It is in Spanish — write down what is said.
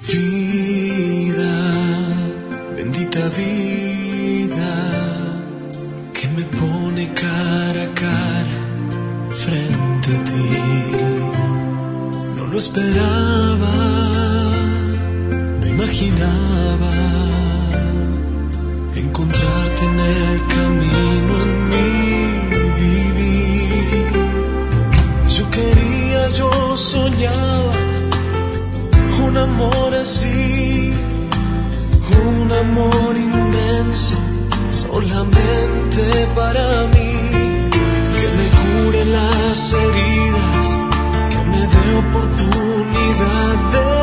Vida, bendita vida, que me pone cara a cara frente a ti. No lo esperaba, no imaginaba encontrarte en el camino en mi vivir. Yo quería, yo soñaba un amor así, un amor inmenso, solamente para mí, que me cure las heridas, que me dé oportunidad de